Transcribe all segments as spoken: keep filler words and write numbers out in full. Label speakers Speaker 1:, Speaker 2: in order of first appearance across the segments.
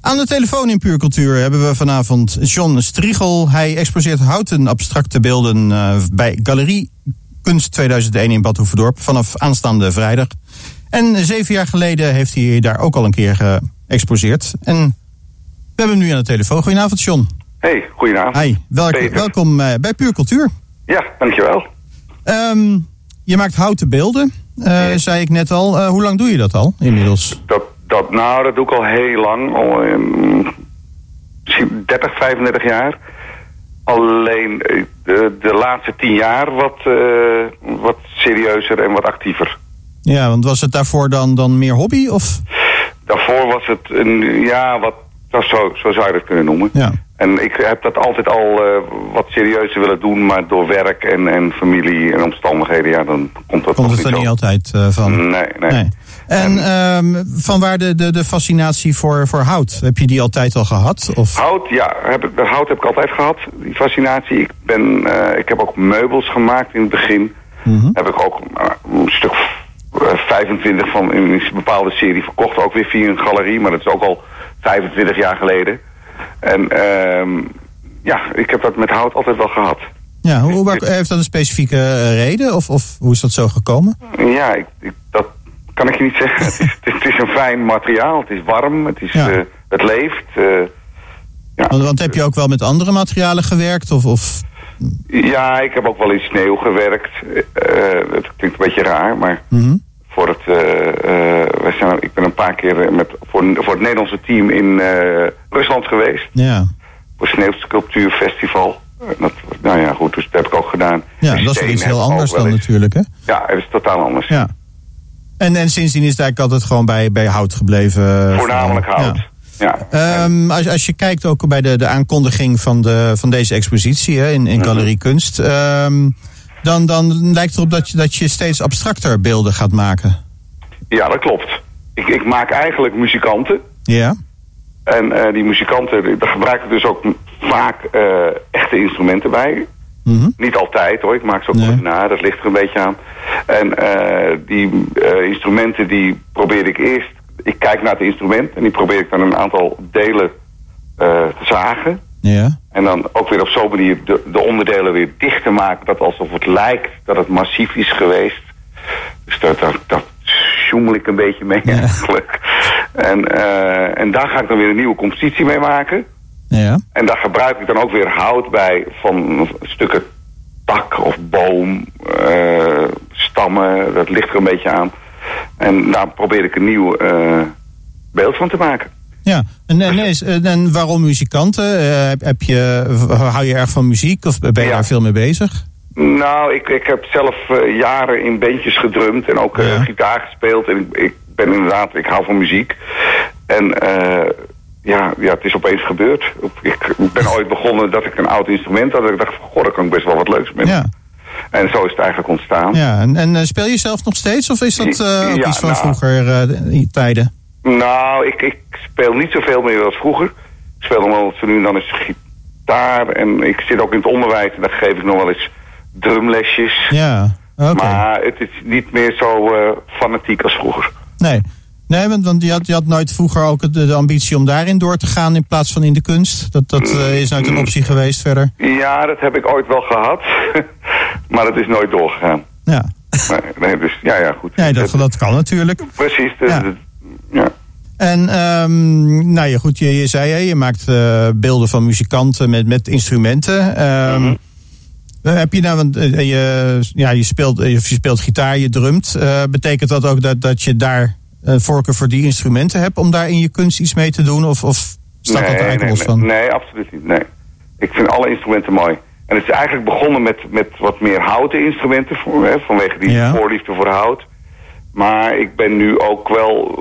Speaker 1: Aan de telefoon in Puur Cultuur hebben we vanavond John Striegel. Hij exposeert houten abstracte beelden uh, bij Galerie Kunst tweeduizend één in Bad Hoeverdorp vanaf aanstaande vrijdag. En zeven jaar geleden heeft hij daar ook al een keer geëxposeerd. En we hebben hem nu aan de telefoon. Goedenavond, John.
Speaker 2: Hey, goedenavond.
Speaker 1: Hi, welk, welkom uh, bij Puur Cultuur.
Speaker 2: Ja, dankjewel.
Speaker 1: Um, je maakt houten beelden, uh, ja. zei ik net al. Uh, hoe lang doe je dat al inmiddels?
Speaker 2: Dat, dat, nou, dat doe ik al heel lang. Al um, dertig, vijfendertig jaar. Alleen de, de laatste tien jaar wat, uh, wat serieuzer en wat actiever.
Speaker 1: Ja, want was het daarvoor dan, dan meer hobby? Of?
Speaker 2: Daarvoor was het een, ja, wat, zo, zo zou je dat kunnen noemen. Ja. En ik heb dat altijd al uh, wat serieuzer willen doen, maar door werk en, en familie en omstandigheden, ja, dan komt dat
Speaker 1: komt
Speaker 2: niet
Speaker 1: het er
Speaker 2: zo.
Speaker 1: niet altijd uh, van?
Speaker 2: Nee, nee. nee.
Speaker 1: En, en um, vanwaar de, de, de fascinatie voor, voor hout? Heb je die altijd al gehad? Of?
Speaker 2: Hout, ja. Heb ik, hout heb ik altijd gehad, die fascinatie. Ik, ben, uh, ik heb ook meubels gemaakt in het begin. Mm-hmm. Heb ik ook uh, een stuk uh, vijfentwintig van in een bepaalde serie verkocht. Ook weer via een galerie, maar dat is ook al vijfentwintig jaar geleden. En uh, ja, ik heb dat met hout altijd wel gehad.
Speaker 1: Ja, hoe, waar, heeft dat een specifieke uh, reden? Of, of hoe is dat zo gekomen?
Speaker 2: Ja, ik, ik, dat kan ik je niet zeggen. het, is, het is een fijn materiaal. Het is warm. Het, is, ja. uh, het leeft. Uh,
Speaker 1: ja. want, want heb je ook wel met andere materialen gewerkt? Of, of?
Speaker 2: Ja, ik heb ook wel in sneeuw gewerkt. Uh, dat klinkt een beetje raar, maar mm-hmm. voor het, uh, uh, wij zijn, ik ben een paar keer met, voor, voor het Nederlandse team in uh, Rusland geweest.
Speaker 1: Ja.
Speaker 2: Voor het Sneeuwsculptuurfestival. Dat, nou ja, goed, dus dat heb ik ook gedaan.
Speaker 1: Ja, dat is iets heel anders dan natuurlijk, hè?
Speaker 2: Ja, het is totaal anders.
Speaker 1: Ja. En, en sindsdien is het eigenlijk altijd gewoon bij, bij hout gebleven?
Speaker 2: Voornamelijk hout, ja. ja.
Speaker 1: Um, als, als je kijkt ook bij de, de aankondiging van, de, van deze expositie hè, in, in Galerie mm-hmm. Kunst, um, dan, dan lijkt het erop dat je, dat je steeds abstracter beelden gaat maken.
Speaker 2: Ja, dat klopt. Ik, ik maak eigenlijk muzikanten.
Speaker 1: Ja.
Speaker 2: En uh, die muzikanten, daar gebruik ik dus ook vaak uh, echte instrumenten bij. Mm-hmm. Niet altijd hoor, ik maak ze ook nee. na, dat ligt er een beetje aan. En uh, die uh, instrumenten die probeer ik eerst, ik kijk naar het instrument en die probeer ik dan een aantal delen uh, te zagen.
Speaker 1: Ja.
Speaker 2: En dan ook weer op zo'n manier de, de onderdelen weer dicht te maken, dat alsof het lijkt dat het massief is geweest. Dus dat, dat, dat sjoemel ik een beetje mee ja. eigenlijk. En, uh, en daar ga ik dan weer een nieuwe compositie mee maken.
Speaker 1: Ja.
Speaker 2: En daar gebruik ik dan ook weer hout bij van stukken tak of boom, uh, stammen, dat ligt er een beetje aan. En daar probeer ik een nieuw uh, beeld van te maken.
Speaker 1: Ja, en, en, en, en waarom muzikanten? Uh, heb je, hou je erg van muziek of ben je ja. daar veel mee bezig?
Speaker 2: Nou, ik, ik heb zelf uh, jaren in bandjes gedrumd en ook uh, ja. gitaar gespeeld. En ik, ik ben inderdaad, ik hou van muziek. En uh, ja, ja, het is opeens gebeurd. Ik, ik ben ooit begonnen dat ik een oud instrument had. En ik dacht, goh, daar kan ik best wel wat leuks mee.
Speaker 1: Ja.
Speaker 2: En zo is het eigenlijk ontstaan.
Speaker 1: Ja, en, en speel je zelf nog steeds? Of is dat uh, ook ja, iets van nou, vroeger uh, tijden?
Speaker 2: Nou, ik, ik speel niet zoveel meer als vroeger. Ik speel nog wel zo nu en dan eens gitaar. En ik zit ook in het onderwijs. En dan geef ik nog wel eens drumlesjes.
Speaker 1: Ja, oké. Okay.
Speaker 2: Maar het is niet meer zo uh, fanatiek als vroeger.
Speaker 1: Nee. Nee, want, want je, had, je had nooit vroeger ook de, de ambitie om daarin door te gaan in plaats van in de kunst. Dat, dat uh, is nooit een optie geweest verder.
Speaker 2: Ja, dat heb ik ooit wel gehad. Maar dat is nooit doorgegaan.
Speaker 1: Ja.
Speaker 2: Nee, nee, dus ja, ja, goed.
Speaker 1: Ja, dat, dat kan natuurlijk.
Speaker 2: Precies. De,
Speaker 1: ja.
Speaker 2: De, ja.
Speaker 1: En, um, nou ja, goed, je, je zei, hè, je maakt uh, beelden van muzikanten met, met instrumenten. Um, mm-hmm. Heb je nou, want uh, je, ja, je, speelt, je speelt gitaar, je drumt. Uh, betekent dat ook dat, dat je daar uh, voorkeur voor die instrumenten hebt om daar in je kunst iets mee te doen? Of, of staat
Speaker 2: nee,
Speaker 1: dat er eigenlijk
Speaker 2: nee,
Speaker 1: los van?
Speaker 2: Nee, nee, absoluut niet. Nee. Ik vind alle instrumenten mooi. En het is eigenlijk begonnen met, met wat meer houten instrumenten, voor, hè, vanwege die ja. voorliefde voor hout. Maar ik ben nu ook wel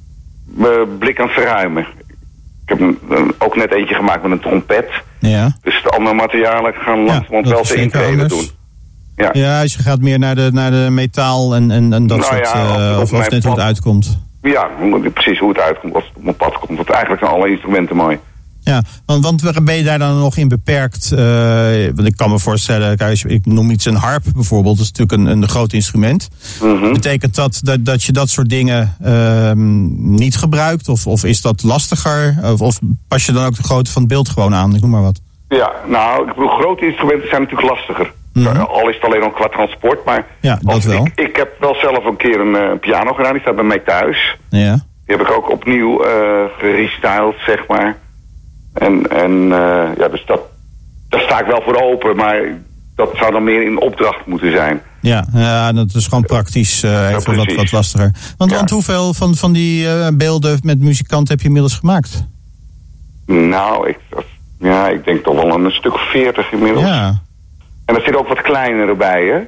Speaker 2: mijn blik aan het verruimen. Ik heb een, een, ook net eentje gemaakt met een trompet.
Speaker 1: Ja.
Speaker 2: Dus de andere materialen gaan langzamerhand ja, wel te intreden doen. Ja.
Speaker 1: ja, als je gaat meer naar de, naar de metaal en, en, en dat nou soort, ja, uh, of, of net pad, hoe het uitkomt.
Speaker 2: Ja, precies hoe het uitkomt, als het op mijn pad komt. Want eigenlijk zijn alle instrumenten mooi.
Speaker 1: Ja, want, want ben je daar dan nog in beperkt? Uh, want ik kan me voorstellen, kijk, ik noem iets een harp bijvoorbeeld. Dat is natuurlijk een, een groot instrument. Mm-hmm. Betekent dat, dat dat je dat soort dingen uh, niet gebruikt? Of, of is dat lastiger? Of, of pas je dan ook de grootte van het beeld gewoon aan? Ik noem maar wat.
Speaker 2: Ja, nou, ik bedoel, grote instrumenten zijn natuurlijk lastiger. Mm-hmm. Al is het alleen al qua transport, maar
Speaker 1: ja, dat wel.
Speaker 2: Ik, ik heb wel zelf een keer een uh, piano gedaan, die staat bij mij thuis.
Speaker 1: Ja.
Speaker 2: Die heb ik ook opnieuw uh, gerestyled, zeg maar. En, en uh, ja, dus dat, daar sta ik wel voor open, maar dat zou dan meer in opdracht moeten zijn.
Speaker 1: Ja, ja dat is gewoon praktisch uh, even ja, wat, wat lastiger. Want, ja. want hoeveel van, van die uh, beelden met muzikanten heb je inmiddels gemaakt?
Speaker 2: Nou, ik, ja, ik denk toch wel een stuk of veertig inmiddels. Ja. En er zitten ook wat kleinere bij, hè?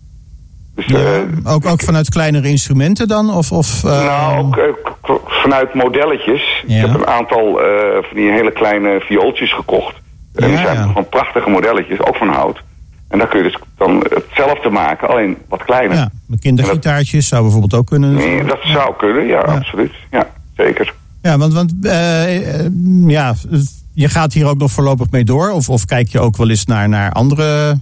Speaker 2: Dus,
Speaker 1: ja,
Speaker 2: uh,
Speaker 1: ook, ook vanuit kleinere instrumenten dan? Of, of, uh...
Speaker 2: Nou, ook uh, vanuit modelletjes. Ja. Ik heb een aantal uh, van die hele kleine viooltjes gekocht. En ja, die zijn ja. gewoon prachtige modelletjes, ook van hout. En dan kun je dus dan hetzelfde maken, alleen wat kleiner.
Speaker 1: Ja, kindergitaartjes dat... zou bijvoorbeeld ook kunnen.
Speaker 2: Nee, dat ja. zou kunnen, ja, ja, absoluut. Ja, zeker.
Speaker 1: Ja, want, want uh, uh, ja, je gaat hier ook nog voorlopig mee door? Of, of kijk je ook wel eens naar, naar andere...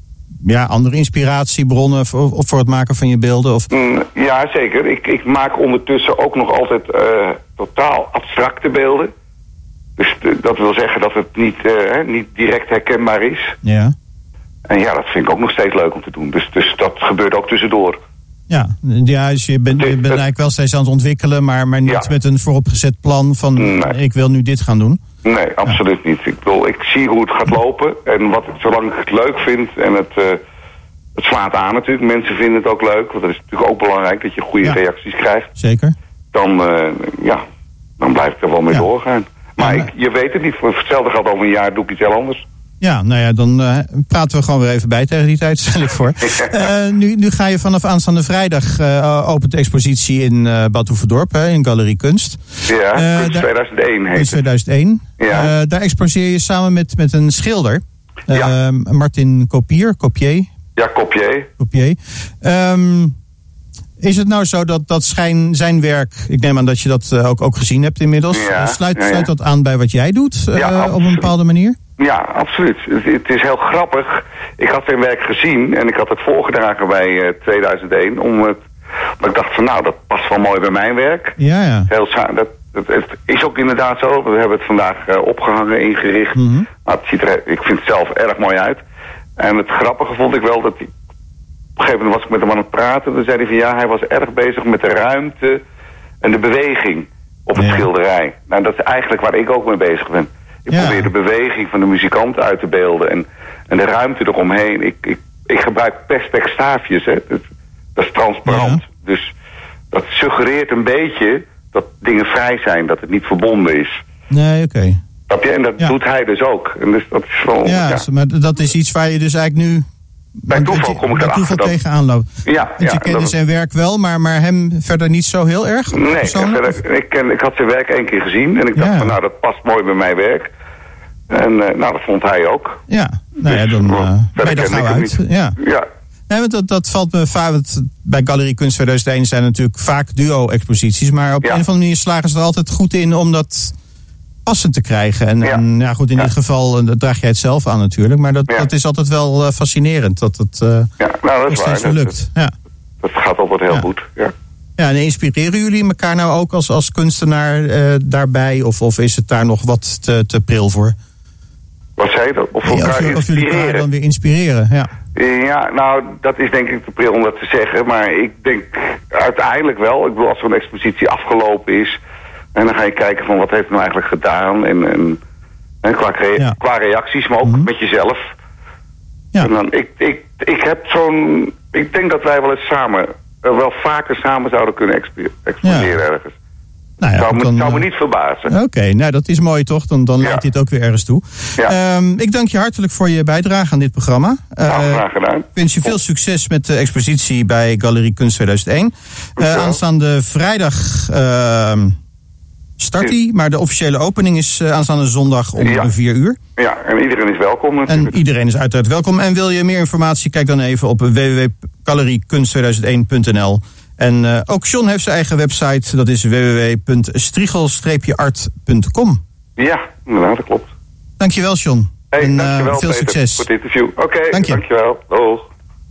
Speaker 1: Ja, andere inspiratiebronnen voor, voor het maken van je beelden? Of...
Speaker 2: Mm, ja, zeker. Ik, ik maak ondertussen ook nog altijd uh, totaal abstracte beelden. Dus de, dat wil zeggen dat het niet, uh, niet direct herkenbaar is.
Speaker 1: Ja.
Speaker 2: En ja, dat vind ik ook nog steeds leuk om te doen. Dus, dus dat gebeurt ook tussendoor.
Speaker 1: Ja, ja dus je bent, je bent eigenlijk wel steeds aan het ontwikkelen, maar, maar niet ja. met een vooropgezet plan van nee. ik wil nu dit gaan doen.
Speaker 2: Nee, absoluut ja. niet. Ik bedoel, ik zie hoe het gaat lopen. En wat, zolang ik het leuk vind en het, uh, het slaat aan natuurlijk. Mensen vinden het ook leuk. Want dat is natuurlijk ook belangrijk dat je goede ja. reacties krijgt.
Speaker 1: Zeker.
Speaker 2: Dan, uh, ja, dan blijf ik er wel mee ja. doorgaan. Maar ja, ik, je weet het niet. Voor hetzelfde gaat over een jaar doe ik iets heel anders.
Speaker 1: Ja, nou ja, dan uh, praten we gewoon weer even bij tegen die tijd, stel ik voor. uh, nu, nu ga je vanaf aanstaande vrijdag uh, opent de expositie in uh, Bad Hoeverdorp, hè, in Galerie Kunst.
Speaker 2: Ja, uh, Kunst tweeduizend één heet
Speaker 1: Kunst tweeduizend één. Ja. Uh, daar exposeer je samen met, met een schilder, uh, ja. Martin Copier, Copier.
Speaker 2: Ja, Copier.
Speaker 1: Copier. Um, is het nou zo dat, dat schijn, zijn werk, ik neem aan dat je dat uh, ook, ook gezien hebt inmiddels, ja, sluit, ja, ja. sluit dat aan bij wat jij doet uh, ja, op een bepaalde manier?
Speaker 2: Ja, absoluut. Het, het is heel grappig. Ik had zijn werk gezien en ik had het voorgedragen bij uh, tweeduizend één. Om het, maar ik dacht van nou, dat past wel mooi bij mijn werk.
Speaker 1: Ja, ja.
Speaker 2: Heel, dat, dat, het is ook inderdaad zo. We hebben het vandaag uh, opgehangen, ingericht. Mm-hmm. Maar het ziet er, ik vind het zelf erg mooi uit. En het grappige vond ik wel dat hij... Op een gegeven moment was ik met hem aan het praten. Toen zei hij van ja, hij was erg bezig met de ruimte en de beweging op het ja. schilderij. Nou, dat is eigenlijk waar ik ook mee bezig ben. Ik ja. probeer de beweging van de muzikant uit te beelden en, en de ruimte eromheen. Ik, ik, ik gebruik perspex staafjes, hè. Dat, dat is transparant. Ja. Dus dat suggereert een beetje dat dingen vrij zijn, dat het niet verbonden is.
Speaker 1: Nee, oké. Okay.
Speaker 2: Snap je? En dat ja. doet hij dus ook. En dus dat is wel,
Speaker 1: ja, ja, maar dat is iets waar je dus eigenlijk nu...
Speaker 2: Bij toeval kom ik erachter.
Speaker 1: Bij toeval tegenaan loopt.
Speaker 2: Ja,
Speaker 1: Want je
Speaker 2: ja,
Speaker 1: kende zijn werk wel, maar, maar hem verder niet zo heel erg?
Speaker 2: Nee, verder, ik, ken, ik had zijn werk één keer gezien en ik dacht ja. van nou, dat past mooi bij mijn werk. En uh, nou, dat vond hij ook.
Speaker 1: Ja, nou ja, dan uh, ben je er gauw uit. Ja.
Speaker 2: ja.
Speaker 1: Nee, want dat, dat valt me vaak. Bij Galerie Kunst tweeduizend één zijn natuurlijk vaak duo-exposities, maar op ja. een of andere manier slagen ze er altijd goed in om dat passend te krijgen. En ja, en, ja goed, in ja. dit geval dat draag jij het zelf aan natuurlijk, maar dat, ja. dat is altijd wel uh, fascinerend dat het uh,
Speaker 2: ja, nou, dat is
Speaker 1: steeds
Speaker 2: waar.
Speaker 1: lukt.
Speaker 2: Dat, ja. dat gaat altijd heel ja. goed. Ja.
Speaker 1: Ja, en inspireren jullie elkaar nou ook als, als kunstenaar uh, daarbij? Of, of is het daar nog wat te, te pril voor?
Speaker 2: Wat zei je dat? Of,
Speaker 1: ja, of, of jullie elkaar dan weer inspireren, ja.
Speaker 2: Ja, nou, dat is denk ik te pril om dat te zeggen. Maar ik denk uiteindelijk wel. Ik bedoel, als zo'n expositie afgelopen is... en dan ga je kijken van wat heeft het nou eigenlijk gedaan... en, en, en qua, rea- ja. qua reacties, maar ook mm-hmm. met jezelf. Ja. En dan, ik, ik, ik heb zo'n... Ik denk dat wij wel eens samen... wel vaker samen zouden kunnen exp- exposeren ja. ergens. Nou ja, zou, me, dan, zou me niet verbazen.
Speaker 1: Oké, okay, nou dat is mooi toch? Dan, dan ja. leidt dit ook weer ergens toe. Ja. Um, ik dank je hartelijk voor je bijdrage aan dit programma. Uh,
Speaker 2: nou, graag gedaan.
Speaker 1: Ik wens je veel succes met de expositie bij Galerie Kunst tweeduizend één. Uh, aanstaande vrijdag uh, start die, maar de officiële opening is uh, aanstaande zondag om ja. vier uur.
Speaker 2: Ja, en iedereen is welkom natuurlijk.
Speaker 1: En iedereen is uiteraard welkom. En wil je meer informatie, kijk dan even op w w w punt galerie kunst tweeduizend één punt n l. En uh, ook John heeft zijn eigen website, dat is w w w punt striegel art punt com.
Speaker 2: Ja, inderdaad, dat klopt.
Speaker 1: Dankjewel, John.
Speaker 2: Hey,
Speaker 1: en
Speaker 2: dankjewel,
Speaker 1: uh, veel
Speaker 2: Peter,
Speaker 1: succes.
Speaker 2: voor dit interview. Oké, okay,
Speaker 1: Dank je.
Speaker 2: dankjewel. Doeg.